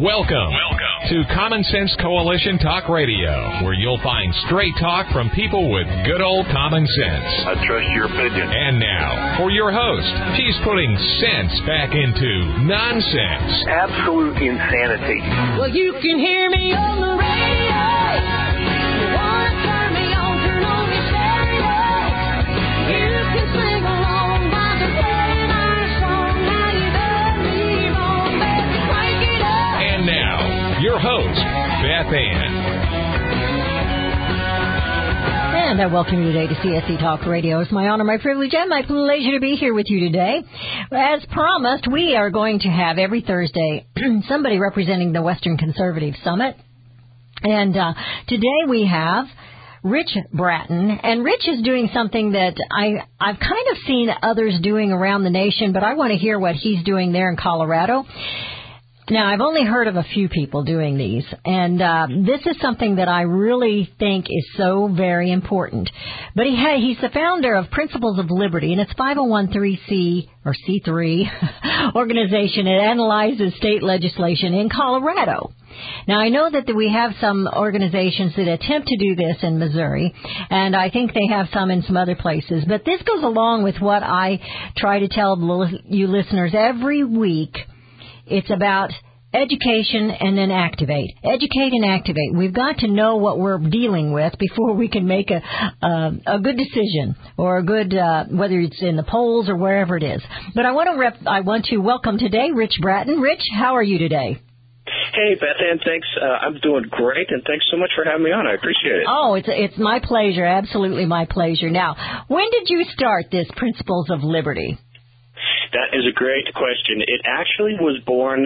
Welcome to Common Sense Coalition Talk Radio, where you'll find straight talk from people with good old common sense. I trust your opinion. And now, for your host, she's putting sense back into nonsense. Absolute insanity. Well, you can hear me on the radio. You want to turn me on, turn on your stereo. You can sing along while they're playing our song. Now you done me wrong, baby, crank it up. And now, your host, Beth Ann. And I welcome you today to CSC Talk Radio. It's my honor, my privilege, and my pleasure to be here with you today. As promised, we are going to have every Thursday somebody representing the Western Conservative Summit. And today we have Rich Bratton. And Rich is doing something that I've kind of seen others doing around the nation, but I want to hear what he's doing there in Colorado. Now, I've only heard of a few people doing these, and this is something that I really think is so very important. But he's the founder of Principles of Liberty, and it's 501c or C3 organization that analyzes state legislation in Colorado. Now, I know that we have some organizations that attempt to do this in Missouri, and I think they have some in some other places. But this goes along with what I try to tell you listeners every week. It's about education and then activate. Educate and activate. We've got to know what we're dealing with before we can make a good decision or a good, whether it's in the polls or wherever it is. But I want to welcome today Rich Bratton. Rich, how are you today? Hey, Beth Ann, thanks. I'm doing great, and thanks so much for having me on. I appreciate it. Oh, it's my pleasure, absolutely my pleasure. Now, when did you start this Principles of Liberty? That is a great question. It actually was born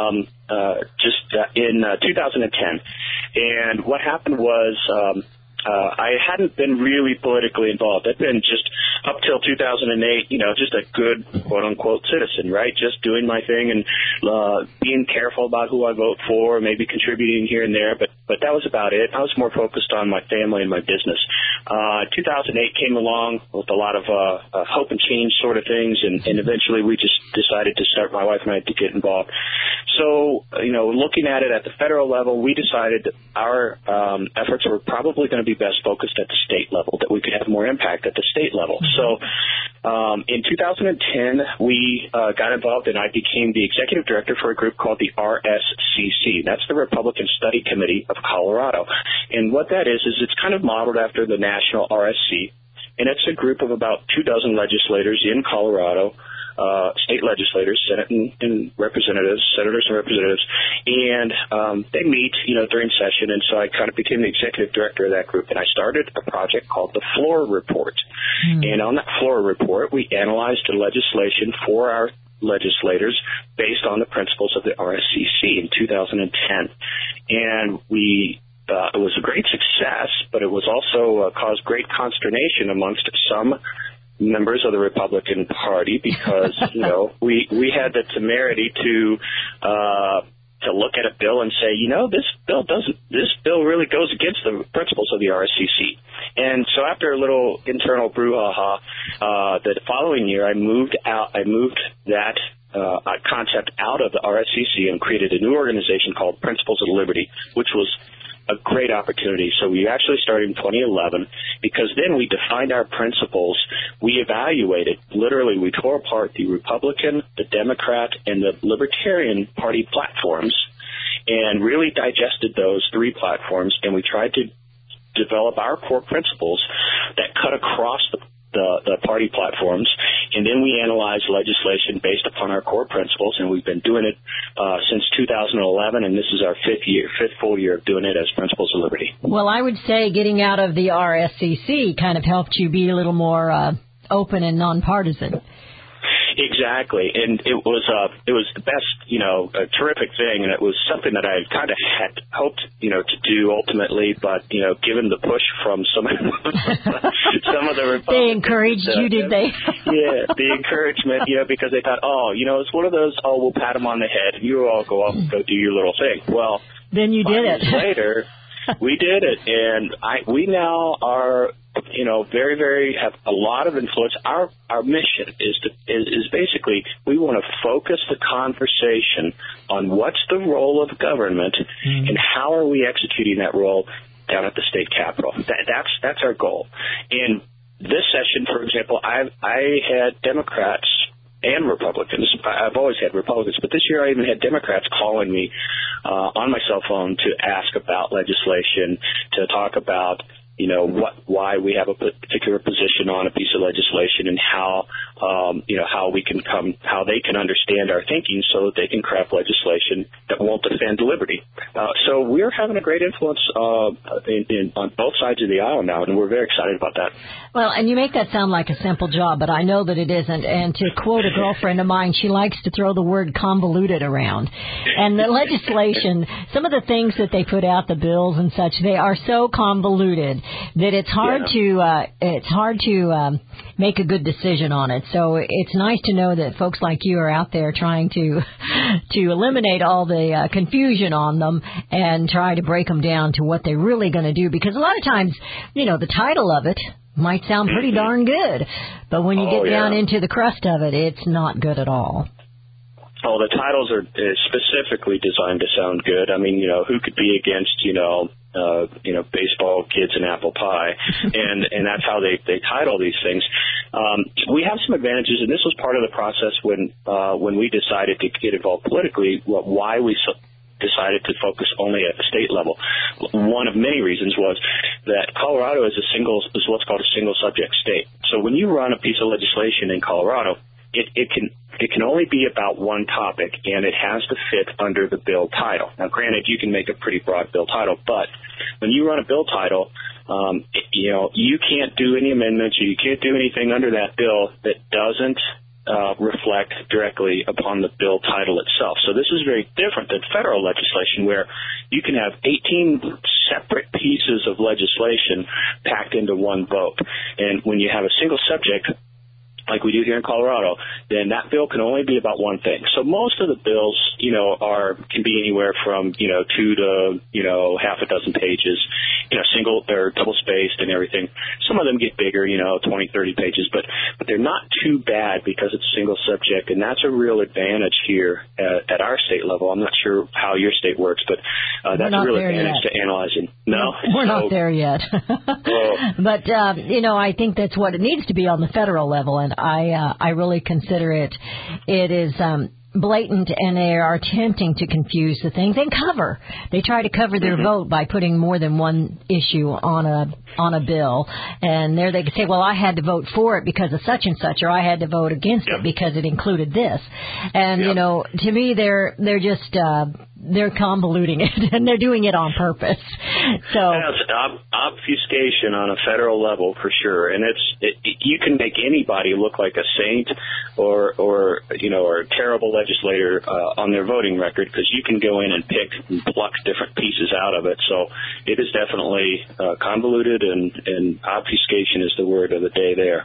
just in 2010. And what happened was I hadn't been really politically involved. I'd been just up till 2008, just a good, quote-unquote, citizen, right? Just doing my thing and being careful about who I vote for, maybe contributing here and there. But that was about it. I was more focused on my family and my business. 2008 came along with a lot of hope and change sort of things, and eventually we just decided to start, my wife and I, to get involved. So, looking at it at the federal level, we decided that our efforts were probably going to be best focused at the state level, that we could have more impact at the state level. So in 2010, we got involved, and I became the executive director for a group called the RSCC. That's the Republican Study Committee of Colorado. And what that is it's kind of modeled after the national RSC, and it's a group of about 24 legislators in Colorado, state legislators, Senate and representatives, senators and representatives, and they meet, during session, and so I kind of became the executive director of that group, and I started a project called the Floor Report. And on that Floor Report, we analyzed the legislation for our legislators based on the principles of the RSCC in 2010, and it was a great success, but it was also caused great consternation amongst some members of the Republican Party because, we had the temerity to look at a bill and say, this bill really goes against the principles of the RSCC. And so after a little internal brouhaha, the following year I moved that concept out of the RSCC and created a new organization called Principles of Liberty, which was a great opportunity. So we actually started in 2011 because then we defined our principles. We evaluated, literally we tore apart the Republican, the Democrat, and the Libertarian Party platforms and really digested those three platforms, and we tried to develop our core principles that cut across the party platforms, and then we analyzed legislation based upon our core principles, and we've been doing it since 2011, and this is our fifth full year of doing it as Principles of Liberty. Well, I would say getting out of the RSCC kind of helped you be a little more open and nonpartisan. Exactly, and it was the best, a terrific thing, and it was something that I kind of had hoped, to do ultimately, but given the push from some of the Republicans, they encouraged you, did they? Yeah, the encouragement, because they thought, it's one of those, we'll pat them on the head, and you all go off and go do your little thing. Well, then you did it. 5 years later, we did it, and we now are very, very have a lot of influence. Our mission is basically we want to focus the conversation on what's the role of government and how are we executing that role down at the state capitol. That's our goal. And this session, for example, I had Democrats and Republicans. I've always had Republicans, but this year I even had Democrats calling me on my cell phone to ask about legislation, to talk about why we have a particular position on a piece of legislation and how they can understand our thinking so that they can craft legislation that won't offend liberty. So we're having a great influence on both sides of the aisle now, and we're very excited about that. Well, and you make that sound like a simple job, but I know that it isn't. And to quote a girlfriend of mine, she likes to throw the word convoluted around. And the legislation, some of the things that they put out, the bills and such, they are so convoluted that it's hard to make a good decision on it. So it's nice to know that folks like you are out there trying to eliminate all the confusion on them and try to break them down to what they're really going to do. Because a lot of times, the title of it might sound pretty darn good, but when you get down into the crust of it, it's not good at all. Oh, the titles are specifically designed to sound good. I mean, who could be against, baseball, kids, and apple pie, and that's how they title these things. We have some advantages, and this was part of the process when we decided to get involved politically. Why we decided to focus only at the state level. One of many reasons was that Colorado is what's called a single subject state. So when you run a piece of legislation in Colorado, it can only be about one topic, and it has to fit under the bill title. Now, granted, you can make a pretty broad bill title, but when you run a bill title, you can't do any amendments, or you can't do anything under that bill that doesn't reflect directly upon the bill title itself. So this is very different than federal legislation, where you can have 18 separate pieces of legislation packed into one vote. And when you have a single subject, like we do here in Colorado, then that bill can only be about one thing. So most of the bills, can be anywhere from, 2 to, half a dozen pages, single or double spaced and everything. Some of them get bigger, 20, 30 pages, but they're not too bad because it's a single subject. And that's a real advantage here at our state level. I'm not sure how your state works, but that's a real advantage to analyzing. No, we're not there yet. But, I think that's what it needs to be on the federal level. And I really consider it is blatant, and they are attempting to confuse the things and cover. They try to cover their vote by putting more than one issue on a bill, and there they can say, well, I had to vote for it because of such and such, or I had to vote against it because it included this. And to me, they're just they're convoluting it, and they're doing it on purpose. So it's obfuscation on a federal level for sure, and you can make anybody look like a saint or a terrible legislator on their voting record, because you can go in and pick and pluck different pieces out of it. So it is definitely convoluted, and obfuscation is the word of the day there.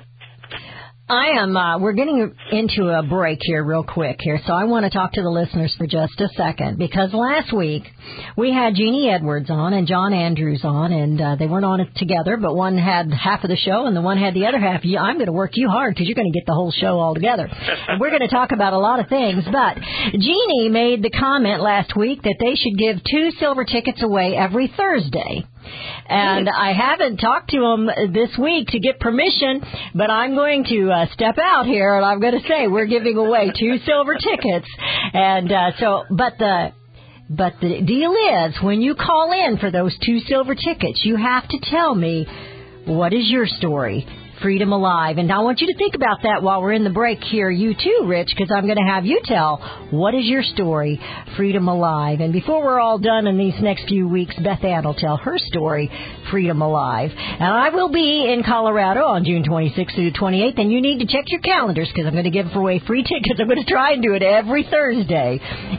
We're getting into a break here real quick here, so I want to talk to the listeners for just a second, because last week we had Jeannie Edwards on and John Andrews on, and they weren't on it together, but one had half of the show and the one had the other half. I'm going to work you hard because you're going to get the whole show all together. And we're going to talk about a lot of things, but Jeannie made the comment last week that they should give 2 silver tickets away every Thursday. And I haven't talked to him this week to get permission, but I'm going to step out here, and I'm going to say we're giving away 2 silver tickets. And but the deal is, when you call in for those 2 silver tickets, you have to tell me, what is your story? Freedom Alive. And I want you to think about that while we're in the break here. You too, Rich, because I'm going to have you tell, what is your story? Freedom Alive. And before we're all done in these next few weeks, Beth Ann will tell her story, Freedom Alive. And I will be in Colorado on June 26th through 28th, and you need to check your calendars, because I'm going to give away free tickets. I'm going to try and do it every Thursday.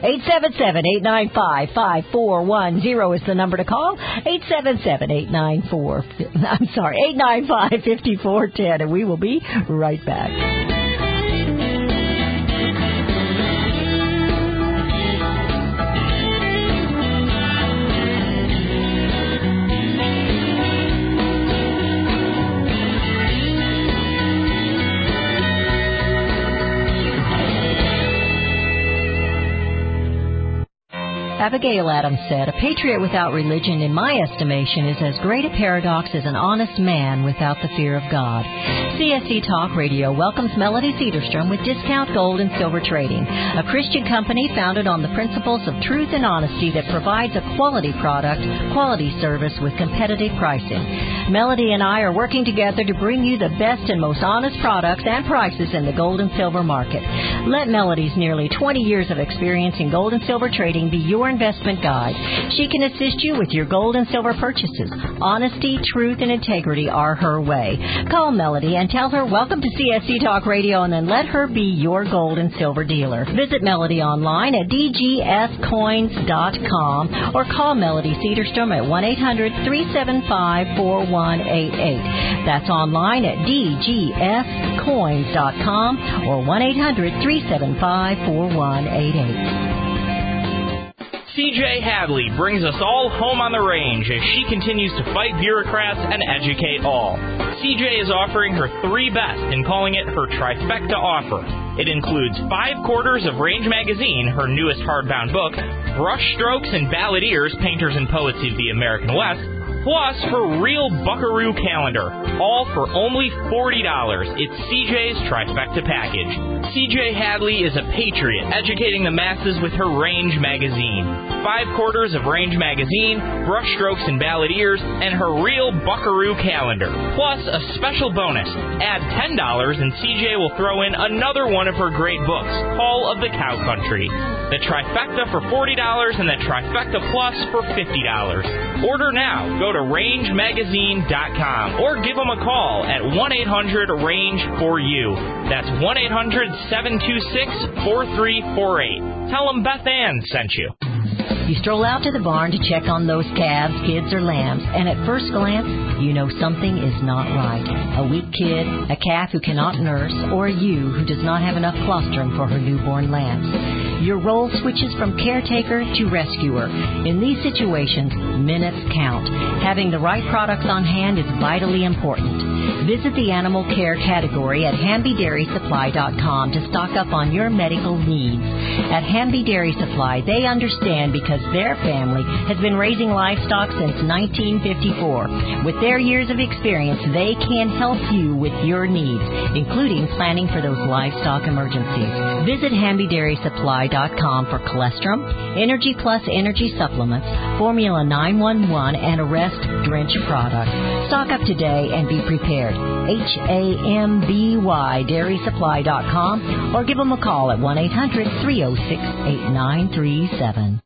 877-895-5410 is the number to call. 895-5410, and we will be right back. Abigail Adams said, "A patriot without religion, in my estimation, is as great a paradox as an honest man without the fear of God." CSC Talk Radio welcomes Melody Cederstrom with Discount Gold and Silver Trading, a Christian company founded on the principles of truth and honesty that provides a quality product, quality service with competitive pricing. Melody and I are working together to bring you the best and most honest products and prices in the gold and silver market. Let Melody's nearly 20 years of experience in gold and silver trading be your investment guide. She can assist you with your gold and silver purchases. Honesty, truth, and integrity are her way. Call Melody and tell her welcome to CSC Talk Radio, and then let her be your gold and silver dealer. Visit Melody online at dgscoins.com or call Melody Cederstrom at 1-800-375-4188. That's online at dgscoins.com or 1-800-375-4188. CJ Hadley brings us all home on the range as she continues to fight bureaucrats and educate all. CJ is offering her 3 best and calling it her trifecta offer. It includes 5 quarters of Range Magazine, her newest hardbound book, Brush Strokes and Balladeers, Painters and Poets of the American West, plus her real Buckaroo calendar, all for only $40. It's CJ's trifecta package. CJ Hadley is a patriot, educating the masses with her Range Magazine. 5 quarters of Range Magazine, Brush Strokes and Balladeers, and her real Buckaroo calendar. Plus a special bonus. Add $10 and CJ will throw in another one of her great books, Call of the Cow Country. The trifecta for $40 and the trifecta plus for $50. Order now. Go to rangemagazine.com or give them a call at 1-800-RANGE-4U. That's 1-800-726-4348. Tell them Beth Ann sent you. You stroll out to the barn to check on those calves, kids, or lambs, and at first glance, you know something is not right. A weak kid, a calf who cannot nurse, or a ewe who does not have enough colostrum for her newborn lambs. Your role switches from caretaker to rescuer. In these situations, minutes count. Having the right products on hand is vitally important. Visit the animal care category at HambyDairySupply.com to stock up on your medical needs. At Hamby Dairy Supply, they understand because their family has been raising livestock since 1954. With their years of experience, they can help you with your needs, including planning for those livestock emergencies. Visit HambyDairySupply.com for Colostrum, Energy Plus Energy Supplements, Formula 911, and Arrest Drench products. Stock up today and be prepared. HAMBY DairySupply.com or give them a call at 1-800-306-8937.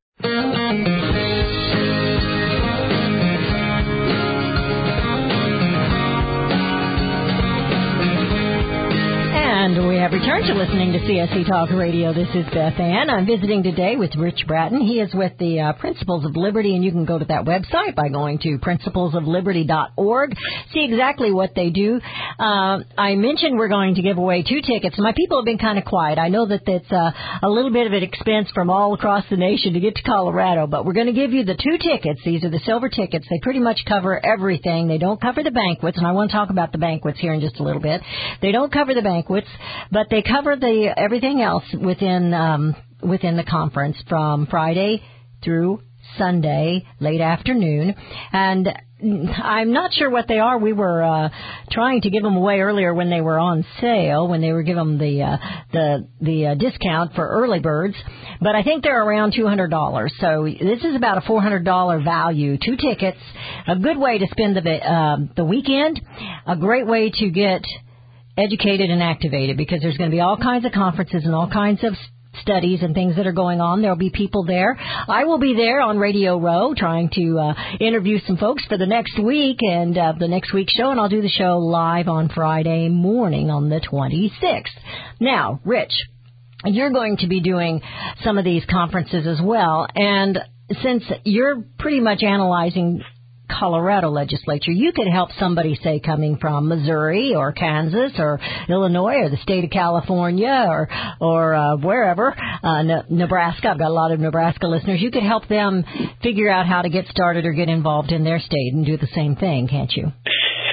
And we have returned to listening to CSC Talk Radio. This is Beth Ann. I'm visiting today with Rich Bratton. He is with the Principles of Liberty, and you can go to that website by going to principlesofliberty.org. See exactly what they do. I mentioned we're going to give away 2 tickets. My people have been kind of quiet. I know that it's a little bit of an expense from all across the nation to get to Colorado, but we're going to give you the 2 tickets. These are the silver tickets. They pretty much cover everything. They don't cover the banquets, and I want to talk about the banquets here in just a little bit. They don't cover the banquets, but they cover the everything else within the conference from Friday through Sunday, late afternoon. And I'm not sure what they are. We were trying to give them away earlier when they were on sale, when they were giving them the discount for early birds. But I think they're around $200. So this is about a $400 value. 2 tickets, a good way to spend the weekend, a great way to get educated and activated, because there's going to be all kinds of conferences and all kinds of studies and things that are going on. There'll be people there. I will be there on Radio Row trying to interview some folks for the next week and the next week's show, and I'll do the show live on Friday morning on the 26th. Now, Rich, you're going to be doing some of these conferences as well, and since you're pretty much analyzing Colorado legislature, you could help somebody, say, coming from Missouri or Kansas or Illinois or the state of California or wherever, Nebraska. I've got a lot of Nebraska listeners. You could help them figure out how to get started or get involved in their state and do the same thing, can't you?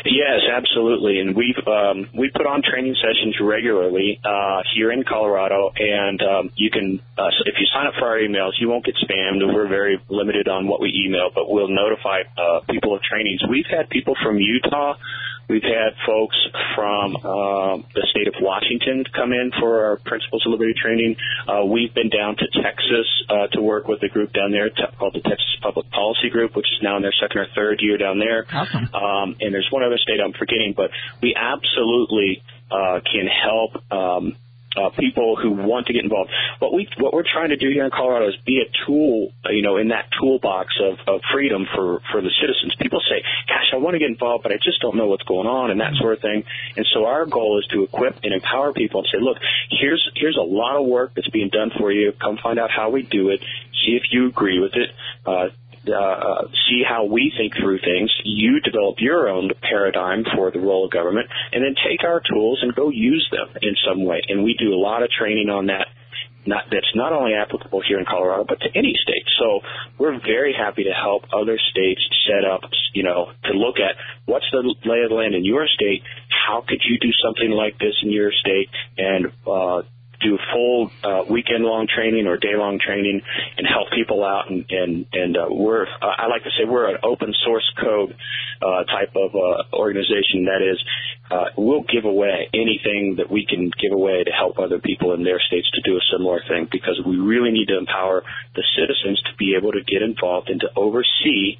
Yes, absolutely. And we put on training sessions regularly here in Colorado, and you can if you sign up for our emails, you won't get spammed. We're very limited on what we email, but we'll notify people of trainings. We've had people from Utah. We've had folks from the state of Washington come in for our Principles of Liberty training. We've been down to Texas to work with a group down there called the Texas Public Policy Group, which is now in their second or third year down there. Awesome. And there's one other state I'm forgetting, but we absolutely can help people who want to get involved. What we're trying to do here in Colorado is be a tool, in that toolbox of freedom for the citizens. People say, gosh, I want to get involved, but I just don't know what's going on and that sort of thing. And so our goal is to equip and empower people and say, look, here's a lot of work that's being done for you. Come find out how we do it. See if you agree with it. See how we think through things. You develop your own paradigm for the role of government, and then take our tools and go use them in some way. And we do a lot of training on that. That's not only applicable here in Colorado, but to any state. So we're very happy to help other states set up, to look at what's the lay of the land in your state. How could you do something like this in your state, and do full weekend-long training or day-long training and help people out. And I like to say we're an open source code type of organization. That is, we'll give away anything that we can give away to help other people in their states to do a similar thing, because we really need to empower the citizens to be able to get involved and to oversee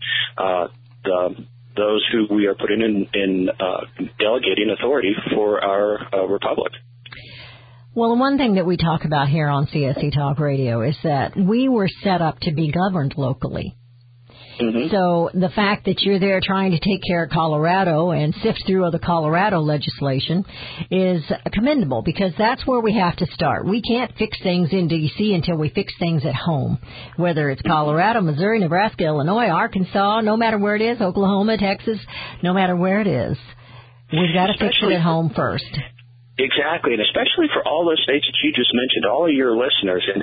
those who we are putting in delegating authority for our republic. Well, one thing that we talk about here on CSC Talk Radio is that we were set up to be governed locally. Mm-hmm. So the fact that you're there trying to take care of Colorado and sift through other Colorado legislation is commendable, because that's where we have to start. We can't fix things in D.C. until we fix things at home, whether it's Colorado, Missouri, Nebraska, Illinois, Arkansas, no matter where it is, Oklahoma, Texas, no matter where it is. We've got to fix it at home first. Exactly, and especially for all those states that you just mentioned, all of your listeners, and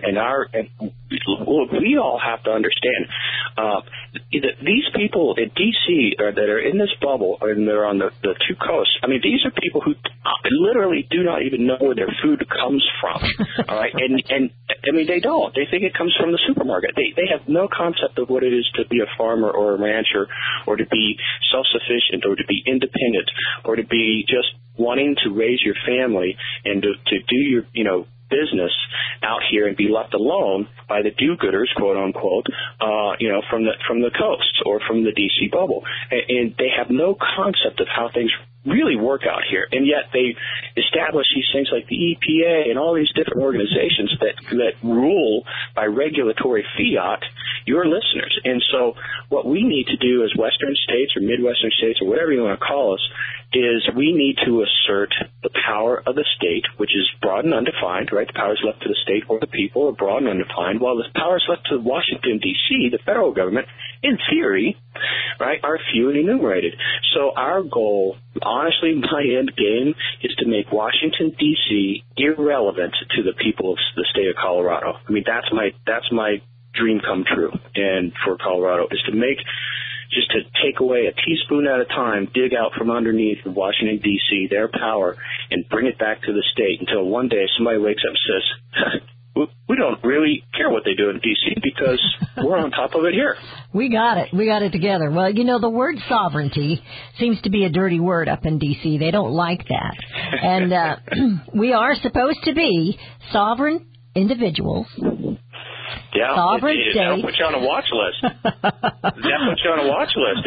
we all have to understand these people in D.C. that are in this bubble, and they're on the two coasts. I mean, these are people who literally do not even know where their food comes from. All right, and I mean, they don't. They think it comes from the supermarket. They have no concept of what it is to be a farmer or a rancher, or to be self-sufficient, or to be independent, or to be just wanting to raise your family and to do your business out here and be left alone by the do-gooders, quote unquote, from the coasts or from the DC bubble, and they have no concept of how things really work out here, and yet they establish these things like the EPA and all these different organizations that rule by regulatory fiat your listeners. And so what we need to do as Western states or Midwestern states or whatever you want to call us is we need to assert the power of the state, which is broad and undefined, right? The power is left to the state or the people, are broad and undefined, while the power is left to Washington, D.C., the federal government, in theory, right, are few and enumerated. So our goal, honestly, my end game is to make Washington, D.C. irrelevant to the people of the state of Colorado. I mean, that's my dream come true. And for Colorado is to take away a teaspoon at a time, dig out from underneath Washington, D.C., their power, and bring it back to the state until one day somebody wakes up and says, we don't really care what they do in D.C. because we're on top of it here. We got it. We got it together. Well, the word sovereignty seems to be a dirty word up in D.C. They don't like that. And we are supposed to be sovereign individuals. Yeah, sovereign state. That'll put you on a watch list. That puts you on a watch list.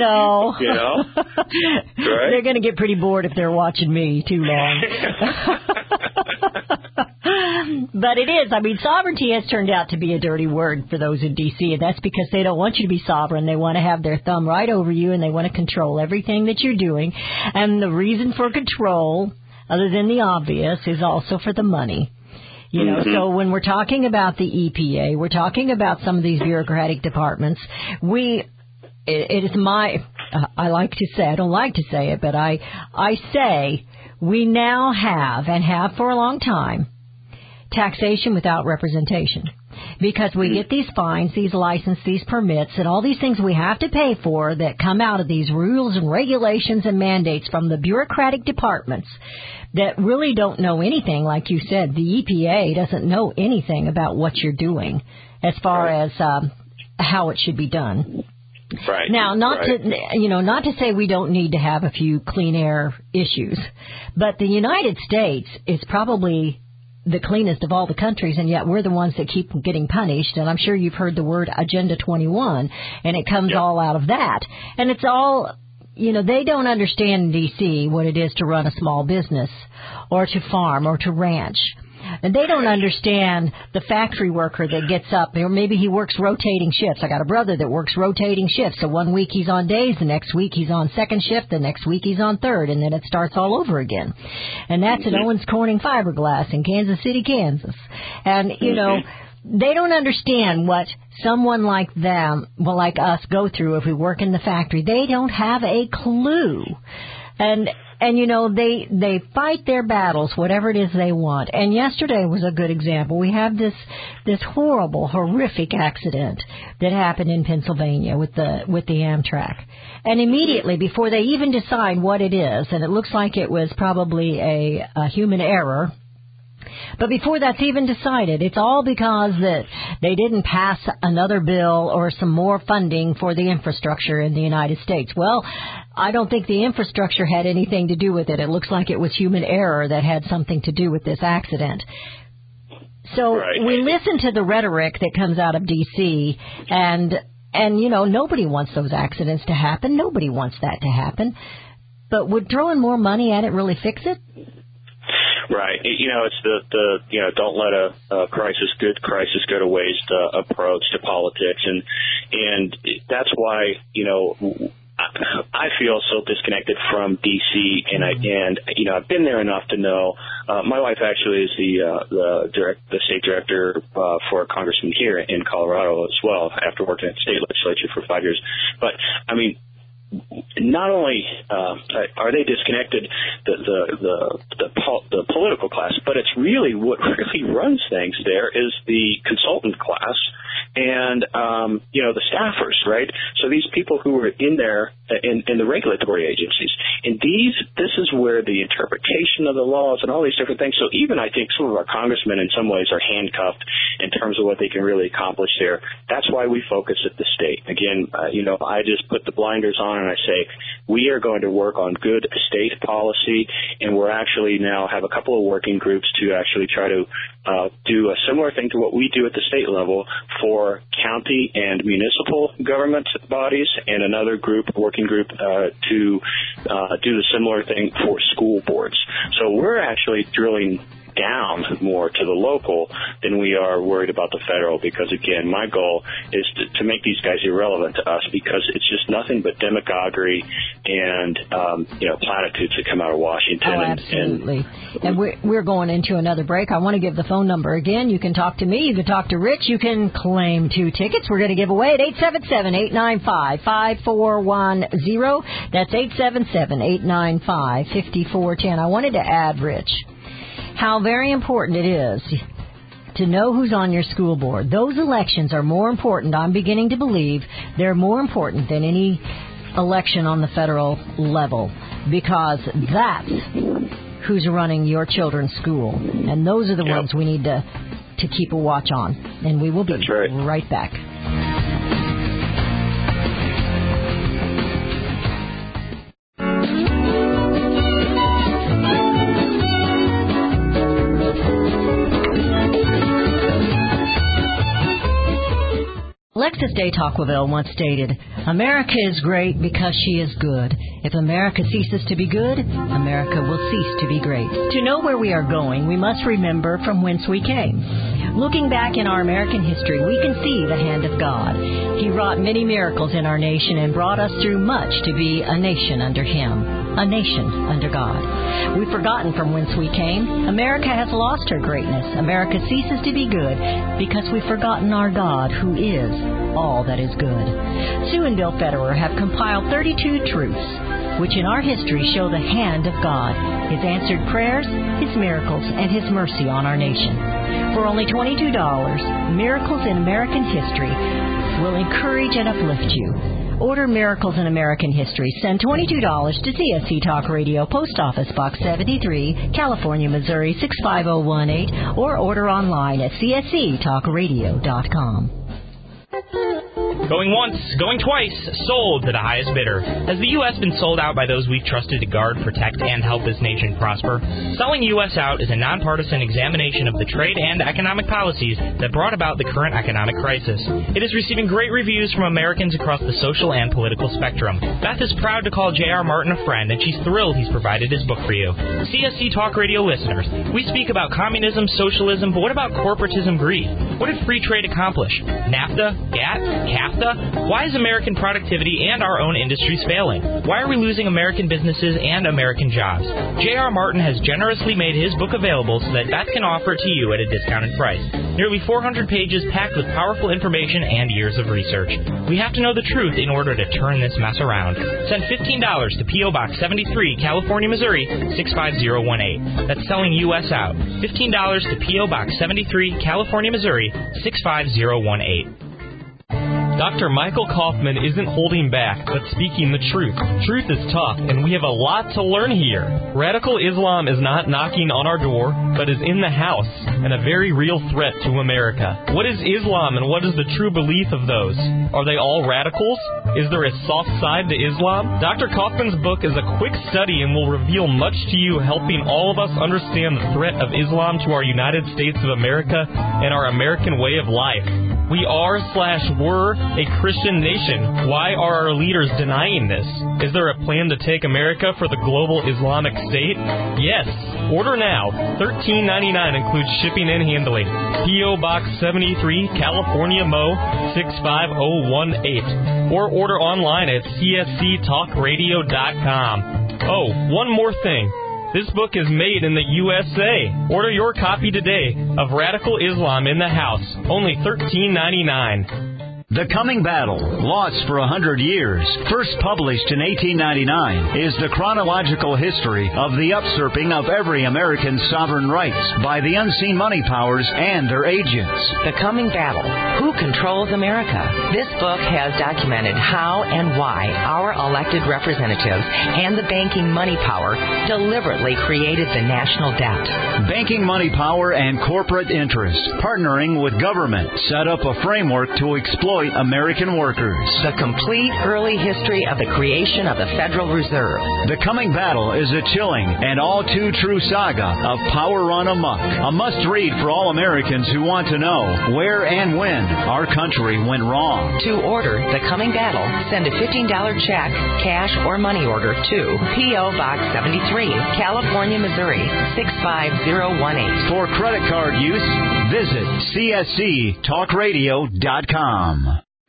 Right? They're going to get pretty bored if they're watching me too long. But it is. I mean, sovereignty has turned out to be a dirty word for those in D.C., and that's because they don't want you to be sovereign. They want to have their thumb right over you, and they want to control everything that you're doing. And the reason for control, other than the obvious, is also for the money. So when we're talking about the EPA, we're talking about some of these bureaucratic departments, it is I like to say, I don't like to say it, but I say we now have, and have for a long time, taxation without representation. because we get these fines, these licenses, these permits, and all these things we have to pay for that come out of these rules and regulations and mandates from the bureaucratic departments that really don't know anything. Like you said, the EPA doesn't know anything about what you're doing as far as how it should be done. Right. Now, not to say we don't need to have a few clean air issues, but the United States is probably the cleanest of all the countries, and yet we're the ones that keep getting punished. And I'm sure you've heard the word Agenda 21, and it comes all out of that. And it's all, they don't understand in D.C. what it is to run a small business or to farm or to ranch. And they don't understand the factory worker that gets up, or maybe he works rotating shifts. I got a brother that works rotating shifts. So one week he's on days, the next week he's on second shift, the next week he's on third, and then it starts all over again. And that's at Owens Corning Fiberglass in Kansas City, Kansas. And, they don't understand what someone like them, like us, go through if we work in the factory. They don't have a clue. And they fight their battles, whatever it is they want. And yesterday was a good example. We have this horrible, horrific accident that happened in Pennsylvania with the Amtrak. And immediately, before they even decide what it is, and it looks like it was probably a human error, but before that's even decided, it's all because that they didn't pass another bill or some more funding for the infrastructure in the United States. Well, I don't think the infrastructure had anything to do with it. It looks like it was human error that had something to do with this accident. So we listen to the rhetoric that comes out of D.C., and nobody wants those accidents to happen. Nobody wants that to happen. But would throwing more money at it really fix it? Right. It's the don't let a crisis go to waste approach to politics, and that's why I feel so disconnected from D.C. and I've been there enough to know. My wife actually is the state director for a congressman here in Colorado as well, after working at the state legislature for 5 years. But I mean, not only are they disconnected, the political class, but it's really what really runs things there is the consultant class and the staffers, right? So these people who are in there in the regulatory agencies, and this is where the interpretation of the laws and all these different things. So even I think some of our congressmen in some ways are handcuffed in terms of what they can really accomplish there. That's why we focus at the state. Again, I just put the blinders on and I say we are going to work on good state policy, and we're actually now have a couple of working groups to actually try to do a similar thing to what we do at the state level for county and municipal government bodies, and another working group to do the similar thing for school boards. So we're actually drilling down more to the local than we are worried about the federal, because again, my goal is to make these guys irrelevant to us, because it's just nothing but demagoguery and platitudes that come out of Washington. Oh, absolutely. And we're going into another break. I want to give the phone number again. You can talk to me, you can talk to Rich, you can claim 2 tickets. We're going to give away at 877-895-5410. That's 877-895-5410. I wanted to add, Rich, how very important it is to know who's on your school board. Those elections are more important. I'm beginning to believe they're more important than any election on the federal level, because that's who's running your children's school. And those are the ones we need to keep a watch on. And we will be right back. Alexis de Tocqueville once stated, "America is great because she is good. If America ceases to be good, America will cease to be great." To know where we are going, we must remember from whence we came. Looking back in our American history, we can see the hand of God. He wrought many miracles in our nation and brought us through much to be a nation under Him, a nation under God. We've forgotten from whence we came. America has lost her greatness. America ceases to be good because we've forgotten our God, who is all that is good. Sue and Bill Federer have compiled 32 truths which in our history show the hand of God, His answered prayers, His miracles, and His mercy on our nation. For only $22, Miracles in American History will encourage and uplift you. Order Miracles in American History. Send $22 to CSC Talk Radio, Post Office Box 73, California, Missouri 65018, or order online at csctalkradio.com. Going once, going twice, sold to the highest bidder. Has the U.S. been sold out by those we've trusted to guard, protect, and help this nation prosper? Selling U.S. Out is a nonpartisan examination of the trade and economic policies that brought about the current economic crisis. It is receiving great reviews from Americans across the social and political spectrum. Beth is proud to call J.R. Martin a friend, and she's thrilled he's provided his book for you. CSC Talk Radio listeners, we speak about communism, socialism, but what about corporatism greed? What did free trade accomplish? NAFTA? GATT? CAFTA? Why is American productivity and our own industries failing? Why are we losing American businesses and American jobs? J.R. Martin has generously made his book available so that Beth can offer it to you at a discounted price. Nearly 400 pages packed with powerful information and years of research. We have to know the truth in order to turn this mess around. Send $15 to P.O. Box 73, California, Missouri 65018. That's selling U.S. out. $15 to P.O. Box 73, California, Missouri 65018. Dr. Michael Kaufman isn't holding back, but speaking the truth. Truth is tough, and we have a lot to learn here. Radical Islam is not knocking on our door, but is in the house, and a very real threat to America. What is Islam, and what is the true belief of those? Are they all radicals? Is there a soft side to Islam? Dr. Kaufman's book is a quick study and will reveal much to you, helping all of us understand the threat of Islam to our United States of America and our American way of life. We are/were a Christian nation. Why are our leaders denying this? Is there a plan to take America for the global Islamic State? Yes. Order now. $13.99 includes shipping and handling. P.O. Box 73, California, Mo. 65018. Or order online at csctalkradio.com. Oh, one more thing. This book is made in the USA. Order your copy today of Radical Islam in the House. Only $13.99. The Coming Battle, Lost for 100 Years, first published in 1899, is the chronological history of the usurping of every American's sovereign rights by the unseen money powers and their agents. The Coming Battle, Who Controls America? This book has documented how and why our elected representatives and the banking money power deliberately created the national debt. Banking money power and corporate interests, partnering with government, set up a framework to exploit American workers. The complete early history of the creation of the Federal Reserve. The Coming Battle is a chilling and all too true saga of power run amok. A must-read for all Americans who want to know where and when our country went wrong. To order The Coming Battle, send a $15 check, cash, or money order to P.O. Box 73, California, Missouri 65018. For credit card use, visit csctalkradio.com.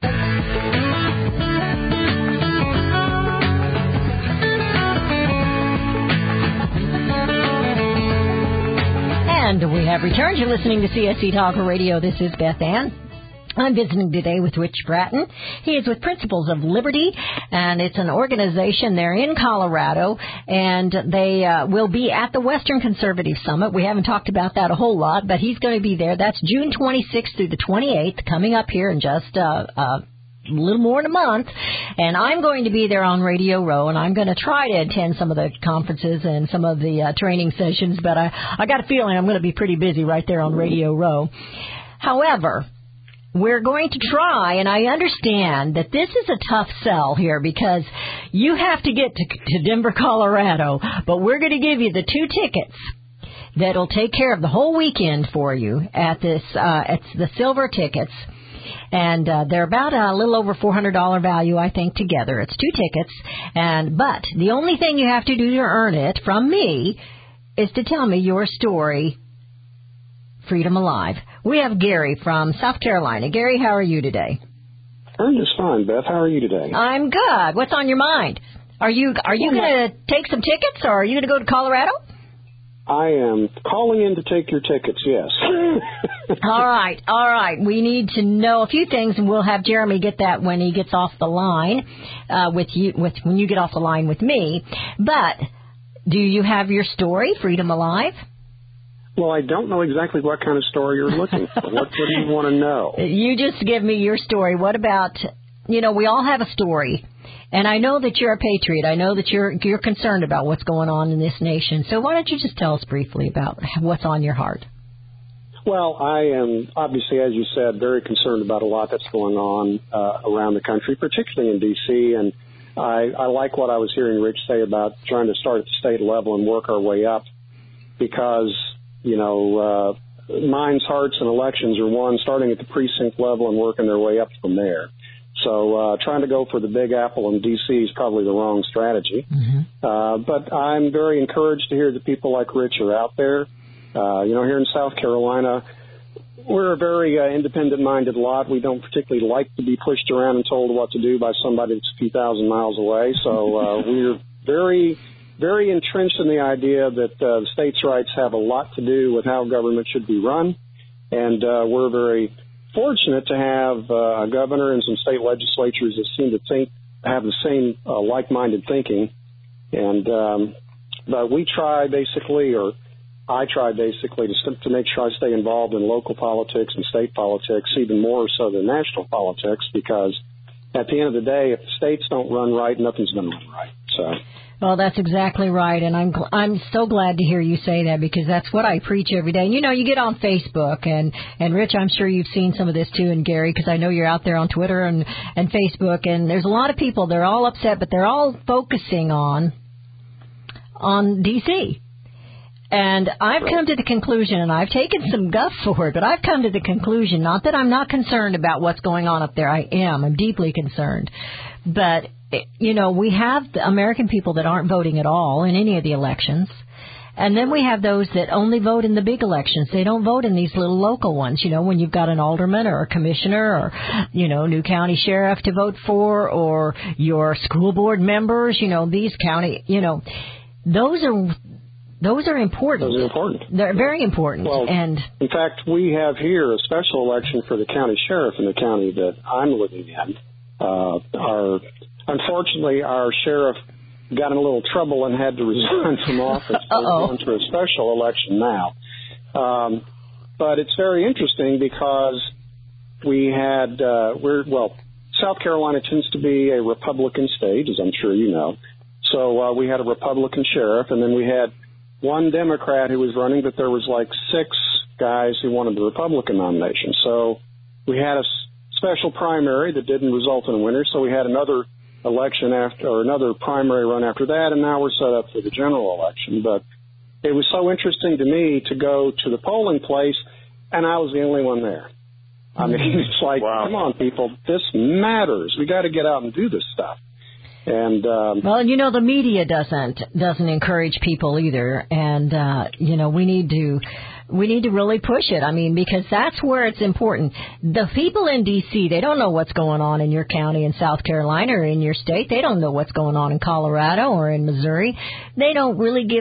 And we have returned. You're listening to CSC Talk Radio. This is Beth Ann. I'm visiting today with Rich Bratton. He is with Principles of Liberty, and it's an organization. They're in Colorado, and they will be at the Western Conservative Summit. We haven't talked about that a whole lot, but he's going to be there. That's June 26th through the 28th, coming up here in just a little more than a month. And I'm going to be there on Radio Row, and I'm going to try to attend some of the conferences and some of the training sessions, but I got a feeling I'm going to be pretty busy right there on Radio Row. However, we're going to try, and I understand that this is a tough sell here because you have to get to Denver, Colorado, but we're going to give you the 2 tickets that'll take care of the whole weekend for you at this. It's the silver tickets, and they're about a little over $400 value, I think, together. It's 2 tickets, but the only thing you have to do to earn it from me is to tell me your story. Freedom Alive. We have Gary from South Carolina. Gary, how are you today? I'm just fine, Beth. How are you today? I'm good. What's on your mind? Are you going to take some tickets, or are you going to go to Colorado? I am calling in to take your tickets, yes. All right. We need to know a few things, and we'll have Jeremy get that when he gets off the line when you get off the line with me. But do you have your story, Freedom Alive? Well, I don't know exactly what kind of story you're looking for. What do you want to know? You just give me your story. What about, we all have a story. And I know that you're a patriot. I know that you're concerned about what's going on in this nation. So why don't you just tell us briefly about what's on your heart? Well, I am obviously, as you said, very concerned about a lot that's going on around the country, particularly in D.C., and I like what I was hearing Rich say about trying to start at the state level and work our way up because, minds, hearts, and elections are won starting at the precinct level and working their way up from there. So trying to go for the Big Apple in D.C. is probably the wrong strategy. Mm-hmm. But I'm very encouraged to hear that people like Rich are out there. Here in South Carolina, we're a very independent-minded lot. We don't particularly like to be pushed around and told what to do by somebody that's a few thousand miles away. So we're very, very entrenched in the idea that the states' rights have a lot to do with how government should be run. And we're very fortunate to have a governor and some state legislatures that seem to have the same like-minded thinking. And but we try basically, or I try basically to make sure I stay involved in local politics and state politics, even more so than national politics, because at the end of the day, if the states don't run right, nothing's going to run right. So. Well, that's exactly right, and I'm so glad to hear you say that because that's what I preach every day. And you get on Facebook, and Rich, I'm sure you've seen some of this too, and Gary, because I know you're out there on Twitter and Facebook, and there's a lot of people. They're all upset, but they're all focusing on D.C. And I've come to the conclusion, and I've taken some guff for it, but I've come to the conclusion, not that I'm not concerned about what's going on up there. I am. I'm deeply concerned. But, we have the American people that aren't voting at all in any of the elections. And then we have those that only vote in the big elections. They don't vote in these little local ones, when you've got an alderman or a commissioner or, new county sheriff to vote for or your school board members, these county, those are important. Those are important. They're very important. Well, and in fact, we have here a special election for the county sheriff in the county that I'm living in. Unfortunately, our sheriff got in a little trouble and had to resign from office. So we're going through a special election now. But it's very interesting because we had, South Carolina tends to be a Republican state, as I'm sure you know. So we had a Republican sheriff, and then we had one Democrat who was running, but there was like 6 guys who wanted the Republican nomination. So we had a special primary that didn't result in a winner. So we had another election another primary run after that, and now we're set up for the general election. But it was so interesting to me to go to the polling place, and I was the only one there. I mean, it's like, Come on, people, this matters. We got to get out and do this stuff. And the media doesn't encourage people either, and we need to really push it. I mean, because that's where it's important. The people in D.C., they don't know what's going on in your county in South Carolina or in your state. They don't know what's going on in Colorado or in Missouri. They don't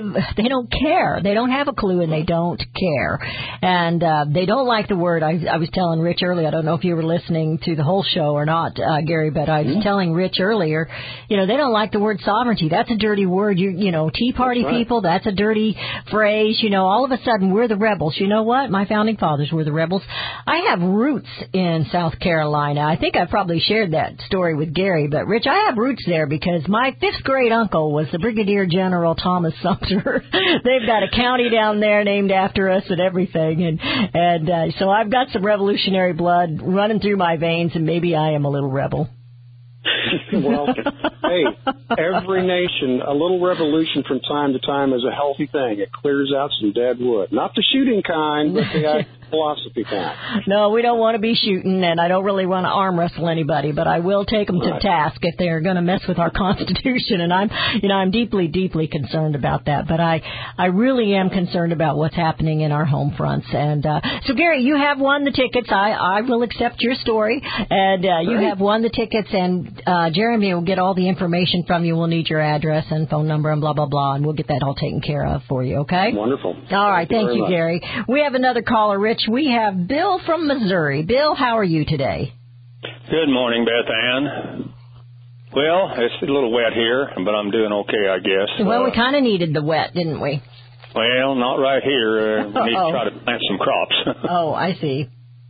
care. They don't have a clue, and they don't care. And they don't like the word. I was telling Rich earlier, I don't know if you were listening to the whole show or not, Gary, but I was telling Rich earlier, they don't like the word sovereignty. That's a dirty word. Tea Party people, that's a dirty phrase. All of a sudden we're the rebels. You know what? My founding fathers were the rebels. I have roots in South Carolina. I think I probably shared that story with Gary, but Rich, I have roots there because my 5th grade uncle was the Brigadier General Thomas Sumter. They've got a county down there named after us and everything, and so I've got some revolutionary blood running through my veins, and maybe I am a little rebel. Well, hey, every nation, a little revolution from time to time is a healthy thing. It clears out some dead wood. Not the shooting kind, but the philosophy kind. No, we don't want to be shooting, and I don't really want to arm wrestle anybody, but I will take them to task if they're going to mess with our Constitution, and I'm deeply, deeply concerned about that. But I really am concerned about what's happening in our home fronts. And so, Gary, you have won the tickets. I will accept your story, and you have won the tickets, and Jeremy will get all the information from you. We'll need your address and phone number and blah, blah, blah, and we'll get that all taken care of for you, okay? Wonderful. All right. Thank you, Gary. We have another caller, Rich. We have Bill from Missouri. Bill, how are you today? Good morning, Beth Ann. Well, it's a little wet here, but I'm doing okay, I guess. Well, we kind of needed the wet, didn't we? Well, not right here. We need to try to plant some crops. Oh, I see.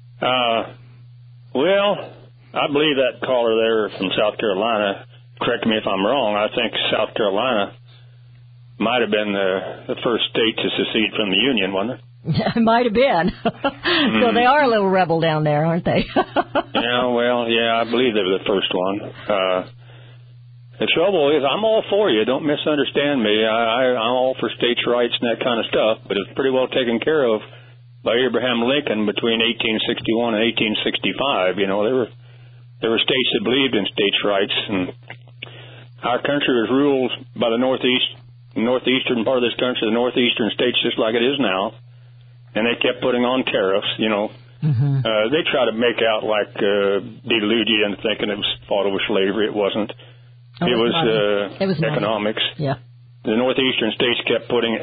Well, I believe that caller there from South Carolina, correct me if I'm wrong, I think South Carolina might have been the first state to secede from the Union, wasn't it? It might have been. So they are a little rebel down there, aren't they? Yeah, I believe they were the first one. The trouble is, I'm all for you. Don't misunderstand me. I'm all for states' rights and that kind of stuff, but it's pretty well taken care of by Abraham Lincoln between 1861 and 1865. You know, there were states that believed in states' rights, and our country was ruled by the northeastern part of this country, the northeastern states, just like it is now, and they kept putting on tariffs, you know. Mm-hmm. They try to make out like delude you into thinking it was fought over slavery. It wasn't. It was economics. Money. Yeah. The northeastern states kept putting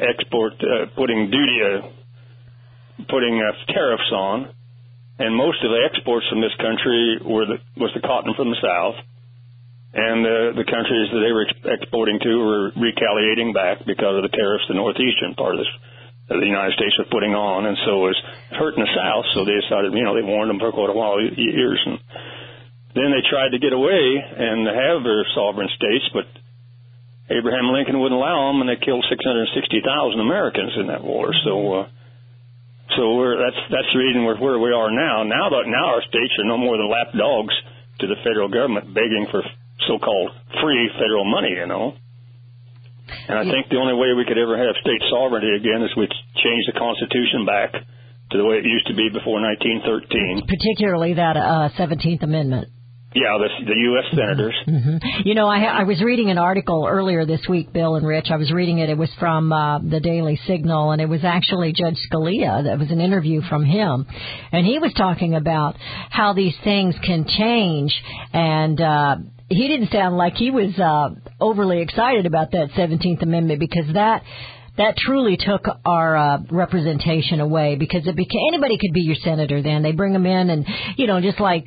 tariffs on, and most of the exports from this country was the cotton from the south, and the countries that they were exporting to were retaliating back because of the tariffs the northeastern part of the United States was putting on, and so it was hurting the south. So they decided, you know, they warned them for quite a while, years, and then they tried to get away and have their sovereign states, but Abraham Lincoln wouldn't allow them, and they killed 660,000 Americans in that war. So that's the reason we're where we are now. Now our states are no more than lap dogs to the federal government, begging for so-called free federal money, you know. And I think the only way we could ever have state sovereignty again is we change the Constitution back to the way it used to be before 1913. Particularly that 17th Amendment. Yeah, the U.S. senators. Mm-hmm. You know, I was reading an article earlier this week, Bill and Rich. I was reading it. It was from the Daily Signal, and it was actually Judge Scalia. That was an interview from him. And he was talking about how these things can change, and he didn't sound like he was overly excited about that 17th Amendment, because that truly took our representation away, because anybody could be your senator then. They bring them in, and, you know, just like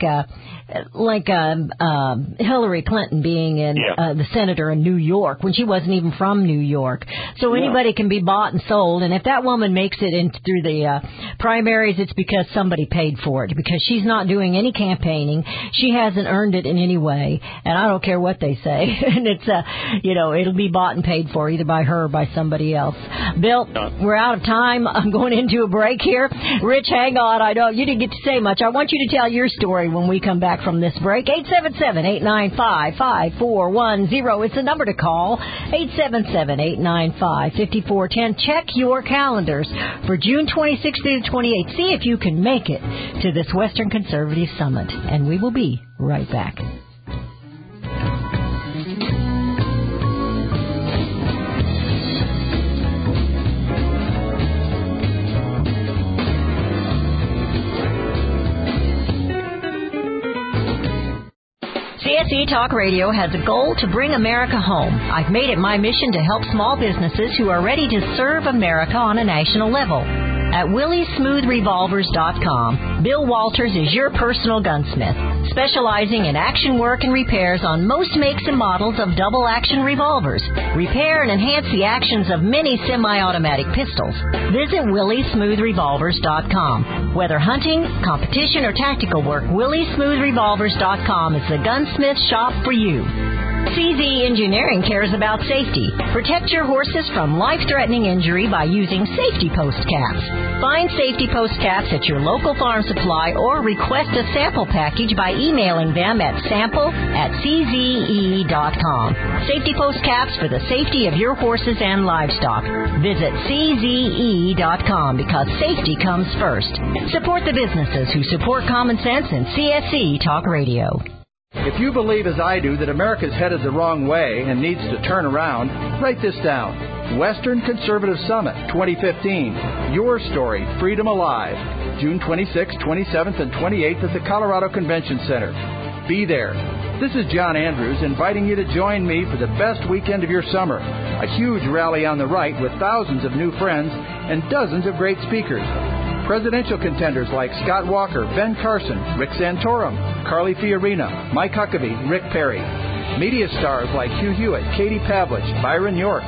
Hillary Clinton being the senator in New York when she wasn't even from New York. So anybody can be bought and sold, and if that woman makes it in through the primaries, it's because somebody paid for it, because she's not doing any campaigning. She hasn't earned it in any way, and I don't care what they say. And it's it'll be bought and paid for either by her or by somebody else. Bill, we're out of time. I'm going into a break here. Rich, hang on. I know you didn't get to say much. I want you to tell your story when we come back from this break. 877-895-5410 is the number to call. 877-895-5410. Check your calendars for June 26th through 28th. See if you can make it to this Western Conservative Summit. And we will be right back. CSE Talk Radio has a goal to bring America home. I've made it my mission to help small businesses who are ready to serve America on a national level. At WillieSmoothRevolvers.com, Bill Walters is your personal gunsmith, specializing in action work and repairs on most makes and models of double-action revolvers. Repair and enhance the actions of many semi-automatic pistols. Visit WillieSmoothRevolvers.com. Whether hunting, competition, or tactical work, WillieSmoothRevolvers.com is the gunsmith shop for you. CZ Engineering cares about safety. Protect your horses from life-threatening injury by using safety post caps. Find safety post caps at your local farm supply or request a sample package by emailing them at sample@czee.com. Safety post caps for the safety of your horses and livestock. Visit czee.com because safety comes first. Support the businesses who support common sense and CSE Talk Radio. If you believe, as I do, that America's headed the wrong way and needs to turn around, write this down. Western Conservative Summit 2015. Your story, Freedom Alive. June 26th, 27th, and 28th at the Colorado Convention Center. Be there. This is John Andrews inviting you to join me for the best weekend of your summer. A huge rally on the right with thousands of new friends and dozens of great speakers. Presidential contenders like Scott Walker, Ben Carson, Rick Santorum, Carly Fiorina, Mike Huckabee, Rick Perry. Media stars like Hugh Hewitt, Katie Pavlich, Byron York.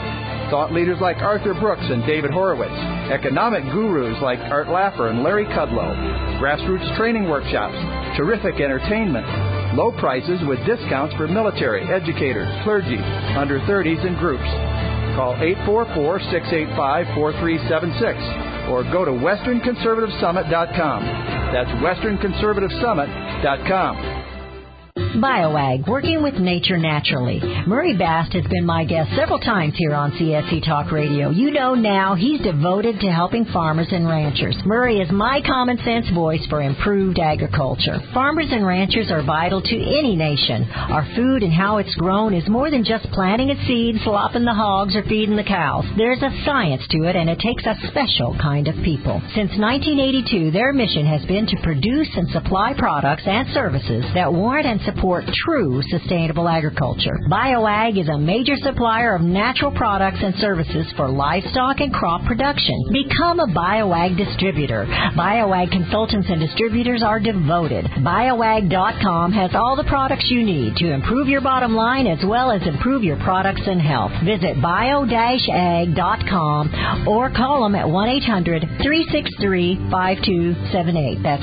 thought leaders like Arthur Brooks and David Horowitz, economic gurus like Art Laffer and Larry Kudlow, grassroots training workshops, terrific entertainment, low prices with discounts for military, educators, clergy, under 30s, and groups. Call 844-685-4376 or go to westernconservativesummit.com. That's westernconservativesummit.com. BioAg, working with nature naturally. Murray Bast has been my guest several times here on CSC Talk Radio. You know now he's devoted to helping farmers and ranchers. Murray is my common sense voice for improved agriculture. Farmers and ranchers are vital to any nation. Our food and how it's grown is more than just planting a seed, slopping the hogs, or feeding the cows. There's a science to it, and it takes a special kind of people. Since 1982, their mission has been to produce and supply products and services that warrant and support true sustainable agriculture. BioAg is a major supplier of natural products and services for livestock and crop production. Become a BioAg distributor. BioAg consultants and distributors are devoted. BioAg.com has all the products you need to improve your bottom line as well as improve your products and health. Visit bio-ag.com or call them at 1-800-363-5278. That's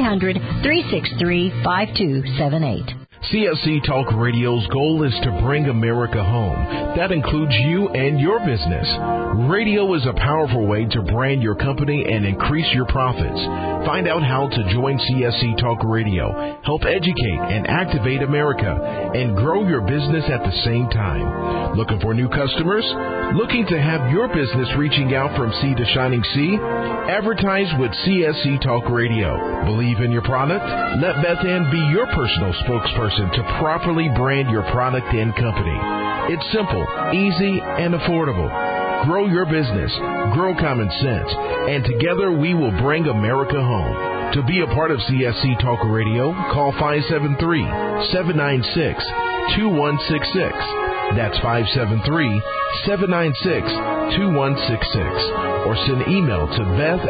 1-800-363-5278. CSC Talk Radio's goal is to bring America home. That includes you and your business. Radio is a powerful way to brand your company and increase your profits. Find out how to join CSC Talk Radio, help educate and activate America, and grow your business at the same time. Looking for new customers? Looking to have your business reaching out from sea to shining sea? Advertise with CSC Talk Radio. Believe in your product? Let Beth Ann be your personal spokesperson to properly brand your product and company. It's simple, easy, and affordable. Grow your business, grow common sense, and together we will bring America home. To be a part of CSC Talk Radio, call 573-796-2166. That's 573-796-2166. Or send email to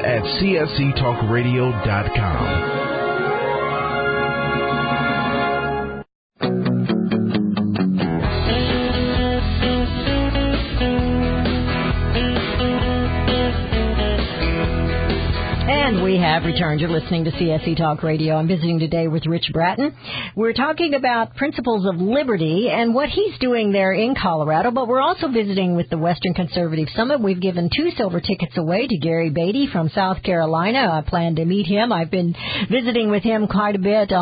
beth@csctalkradio.com. We have returned. You're listening to CSC Talk Radio. I'm visiting today with Rich Bratton. We're talking about Principles of Liberty and what he's doing there in Colorado, but we're also visiting with the Western Conservative Summit. We've given 2 silver tickets away to Gary Beatty from South Carolina. I plan to meet him. I've been visiting with him quite a bit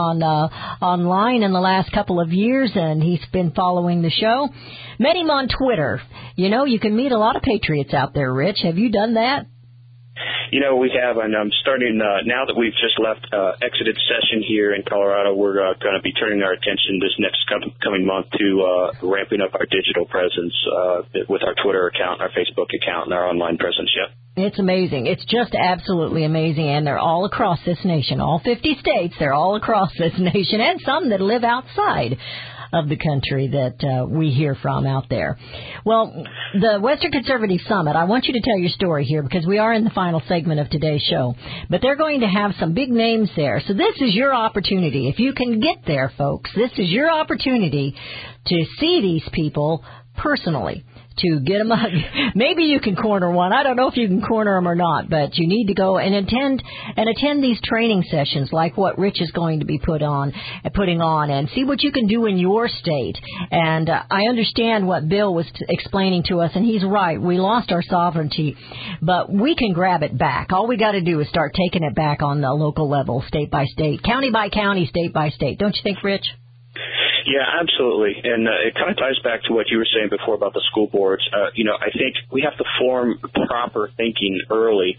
online in the last couple of years, and he's been following the show. Met him on Twitter. You know, you can meet a lot of patriots out there, Rich. Have you done that? You know, we have, and I'm starting, now that we've just left exited session here in Colorado, we're going to be turning our attention this next coming month to ramping up our digital presence with our Twitter account, our Facebook account, and our online presence, yep. It's amazing. It's just absolutely amazing, and they're all across this nation. All 50 states, they're all across this nation, and some that live outside of the country that we hear from out there. Well, the Western Conservative Summit, I want you to tell your story here because we are in the final segment of today's show. But they're going to have some big names there. So this is your opportunity. If you can get there, folks, this is your opportunity to see these people personally, to get them. Maybe you can corner one. I don't know if you can corner them or not, but you need to go and attend these training sessions like what Rich is going to be putting on and see what you can do in your state. And I understand what Bill was explaining to us, and he's right. We lost our sovereignty, but we can grab it back. All we got to do is start taking it back on the local level, state by state, county by county, state by state. Don't you think, Rich? Yeah, absolutely. And it kind of ties back to what you were saying before about the school boards. I think we have to form proper thinking early,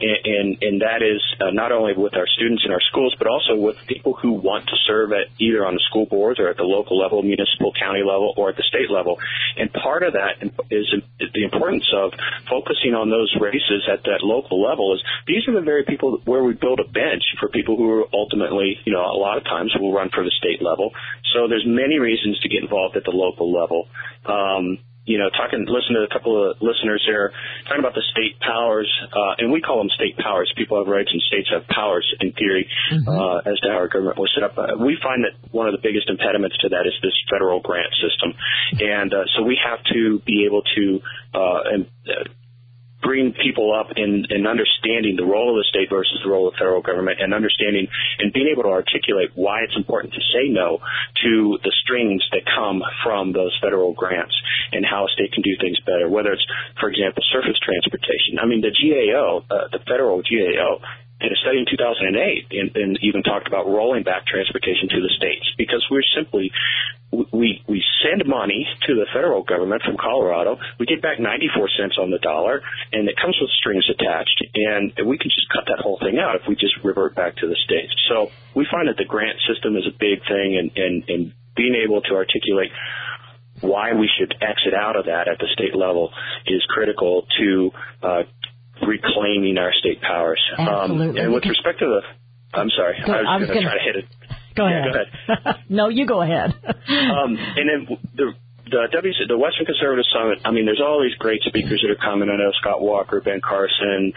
and that is not only with our students in our schools, but also with people who want to serve at either on the school boards or at the local level, municipal, county level, or at the state level. And part of that is the importance of focusing on those races at that local level. Is these are the very people where we build a bench for people who are ultimately, a lot of times will run for the state level. So there's many reasons to get involved at the local level. listen to a couple of listeners there talking about the state powers, and we call them state powers. People have rights and states have powers in theory, as to how our government was set up. We find that one of the biggest impediments to that is this federal grant system. And so we have to be able to bring people up in understanding the role of the state versus the role of the federal government, and understanding and being able to articulate why it's important to say no to the strings that come from those federal grants and how a state can do things better, whether it's, for example, surface transportation. I mean, the GAO, the federal GAO, did a study in 2008 and even talked about rolling back transportation to the states, because we're simply we send money to the federal government from Colorado. We get back 94 cents on the dollar, and it comes with strings attached, and we can just cut that whole thing out if we just revert back to the states. So we find that the grant system is a big thing, and being able to articulate why we should exit out of that at the state level is critical to reclaiming our state powers. Absolutely. And with respect to I'm sorry, I was going to try to hit it. Go ahead. Yeah, go ahead. No, you go ahead. And then the Western Conservative Summit, I mean, there's all these great speakers that are coming. I know Scott Walker, Ben Carson,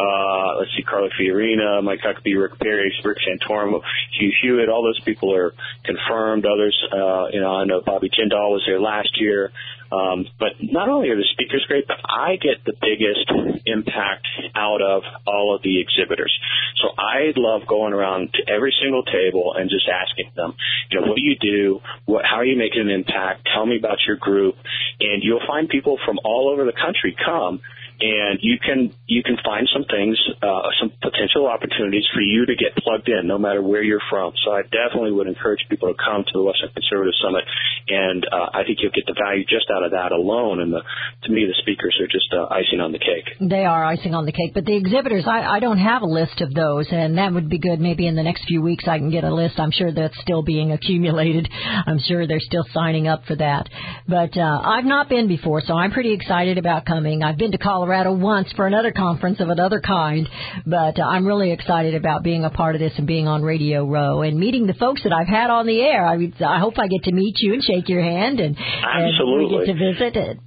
Carla Fiorina, Mike Huckabee, Rick Perry, Rick Santorum, Hugh Hewitt. All those people are confirmed. Others, I know Bobby Jindal was there last year. But not only are the speakers great, but I get the biggest impact out of all of the exhibitors. So I love going around to every single table and just asking them, what do you do? How are you making an impact? Tell me about your group. And you'll find people from all over the country come, and you can find some things, some potential opportunities for you to get plugged in, no matter where you're from. So I definitely would encourage people to come to the Western Conservative Summit, and I think you'll get the value just out of that alone. And to me, the speakers are just icing on the cake. They are icing on the cake. But the exhibitors, I don't have a list of those, and that would be good. Maybe in the next few weeks I can get a list. I'm sure that's still being accumulated. I'm sure they're still signing up for that. But I've not been before, so I'm pretty excited about coming. I've been to Colorado once for another conference of another kind, but I'm really excited about being a part of this and being on Radio Row and meeting the folks that I've had on the air. I hope I get to meet you and shake your hand and we get to visit it.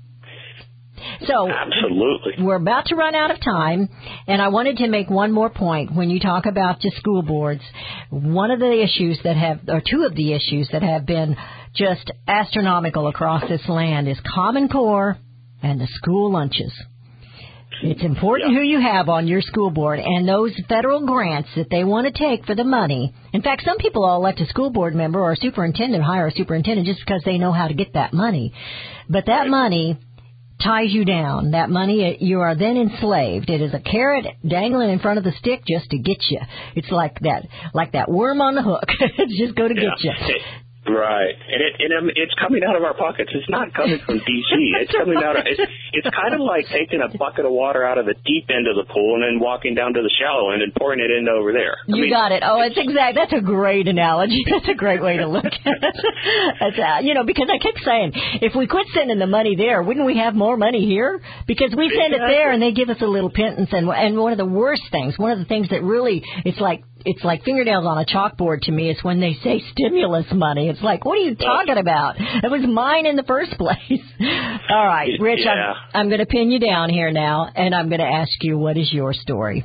So absolutely, we're about to run out of time, and I wanted to make one more point. When you talk about just school boards, one of the issues two of the issues that have been just astronomical across this land is Common Core and the school lunches. It's important who you have on your school board, and those federal grants that they want to take for the money. In fact, some people will elect a school board member or a superintendent, hire a superintendent just because they know how to get that money. But that money ties you down. That money, you are then enslaved. It is a carrot dangling in front of the stick just to get you. It's like that worm on the hook. It's just going to get you. Right, and it's coming out of our pockets. It's not coming from D.C. It's coming out of. It's kind of like taking a bucket of water out of the deep end of the pool and then walking down to the shallow end and pouring it in over there. Got it. Oh, that's a great analogy. That's a great way to look at it. That's, because I kept saying, if we quit sending the money there, wouldn't we have more money here? Because we send it there and they give us a little pittance. And one of the worst things, one of the things that really, it's like fingernails on a chalkboard to me, is when they say stimulus money. It's like, what are you talking about? It was mine in the first place. All right, Rich, I'm going to pin you down here now, and I'm going to ask you, what is your story?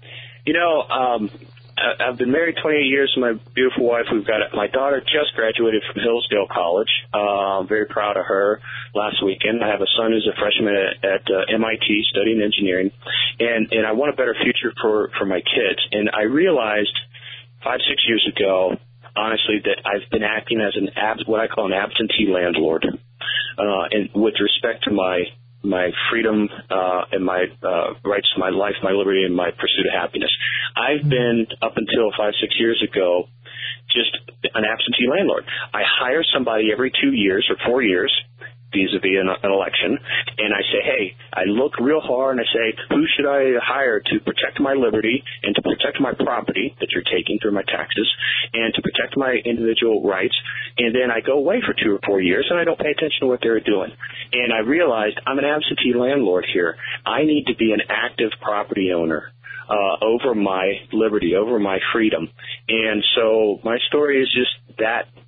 I've been married 28 years to my beautiful wife. My daughter just graduated from Hillsdale College. I'm very proud of her last weekend. I have a son who's a freshman at MIT studying engineering, and I want a better future for my kids. And I realized 5-6 years ago, honestly, that I've been acting as what I call an absentee landlord, and with respect to my freedom and my rights to my life, my liberty, and my pursuit of happiness. I've been, up until 5-6 years ago, just an absentee landlord. I hire somebody every 2 years or 4 years, vis-a-vis an election, and I say, hey, I look real hard and I say, who should I hire to protect my liberty and to protect my property that you're taking through my taxes and to protect my individual rights? And then I go away for 2 or 4 years and I don't pay attention to what they're doing. And I realized I'm an absentee landlord here. I need to be an active property owner over my liberty, over my freedom. And so my story is just that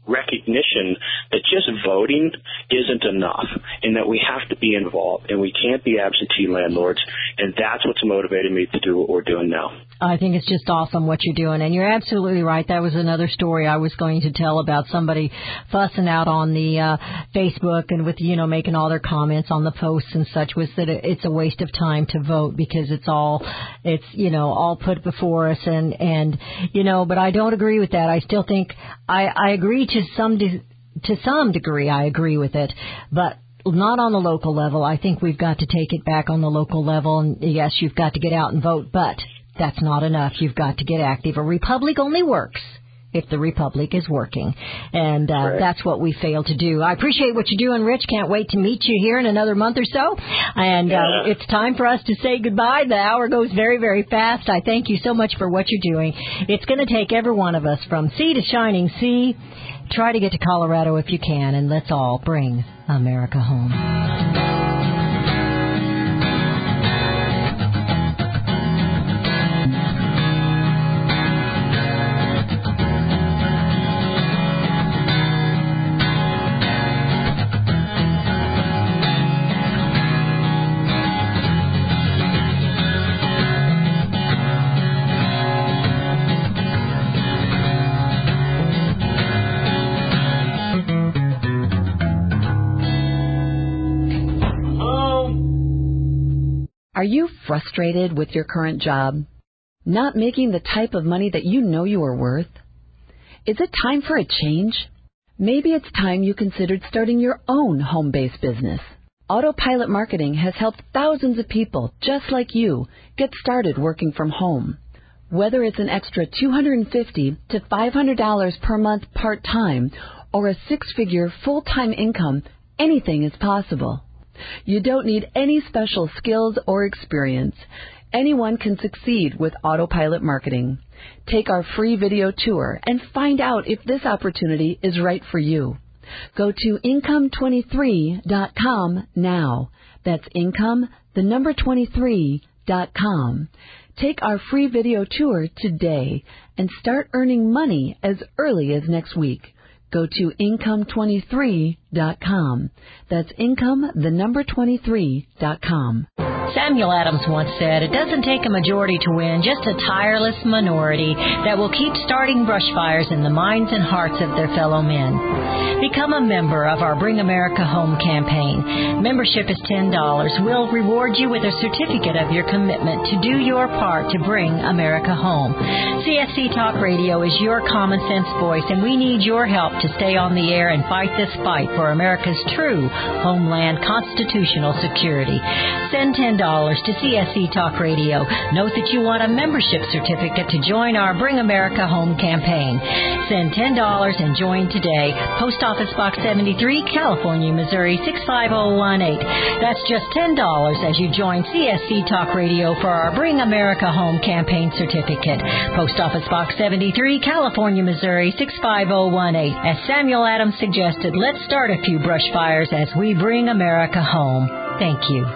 recognition that just voting isn't enough and that we have to be involved and we can't be absentee landlords, and that's what's motivated me to do what we're doing now. I think it's just awesome what you're doing, and you're absolutely right. That was another story I was going to tell about somebody fussing out on the Facebook and with, making all their comments on the posts and such, was that it's a waste of time to vote because it's all put before us, and but I don't agree with that. I still think I agree to some degree. I agree with it, but not on the local level. I think we've got to take it back on the local level, and yes, you've got to get out and vote, but that's not enough. You've got to get active. A republic only works if the republic is working, and that's what we fail to do. I appreciate what you're doing, Rich. Can't wait to meet you here in another month or so, and it's time for us to say goodbye. The hour goes very, very fast. I thank you so much for what you're doing. It's going to take every one of us from sea to shining sea. Try to get to Colorado if you can, and let's all bring America home. Are you frustrated with your current job? Not making the type of money that you know you are worth? Is it time for a change? Maybe it's time you considered starting your own home-based business. Autopilot Marketing has helped thousands of people just like you get started working from home. Whether it's an extra $250 to $500 per month part-time or a six-figure full-time income, anything is possible. You don't need any special skills or experience. Anyone can succeed with Autopilot Marketing. Take our free video tour and find out if this opportunity is right for you. Go to income23.com now. That's income23.com. Take our free video tour today and start earning money as early as next week. Go to income23.com. That's income23.com. Samuel Adams once said, "It doesn't take a majority to win, just a tireless minority that will keep starting brush fires in the minds and hearts of their fellow men." Become a member of our Bring America Home campaign. Membership is $10. We'll reward you with a certificate of your commitment to do your part to bring America home. CSC Talk Radio is your common sense voice, and we need your help to stay on the air and fight this fight for America's true homeland constitutional security. Send $10 to CSC Talk Radio. Note that you want a membership certificate to join our Bring America Home campaign. Send $10 and join today. Post Office Box 73, California, Missouri 65018. That's just $10 as you join CSC Talk Radio for our Bring America Home campaign certificate. Post Office Box 73, California, Missouri 65018. As Samuel Adams suggested, let's start a few brush fires as we bring America home. Thank you.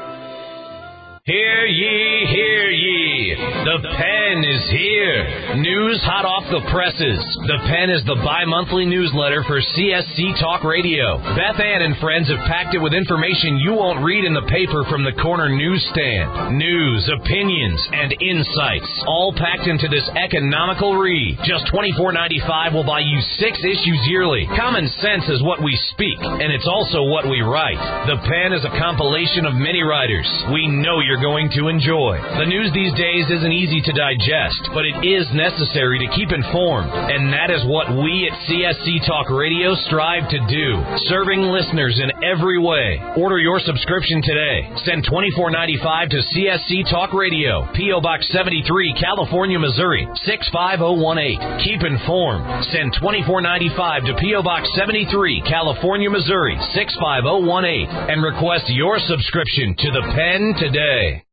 Hear ye, hear ye. The Pen is here. News hot off the presses. The Pen is the bi-monthly newsletter for CSC Talk Radio. Beth Ann and friends have packed it with information you won't read in the paper from the corner newsstand. News, opinions, and insights, all packed into this economical read. Just $24.95 will buy you 6 issues yearly. Common sense is what we speak, and it's also what we write. The Pen is a compilation of many writers we know you're going to enjoy. The news these days isn't easy to digest, but it is necessary to keep informed, and that is what we at CSC Talk Radio strive to do, serving listeners in every way. Order your subscription today. Send $24.95 to CSC Talk Radio, P.O. Box 73, California, Missouri 65018. Keep informed. Send $24.95 to P.O. Box 73, California, Missouri 65018, and request your subscription to the Pen today.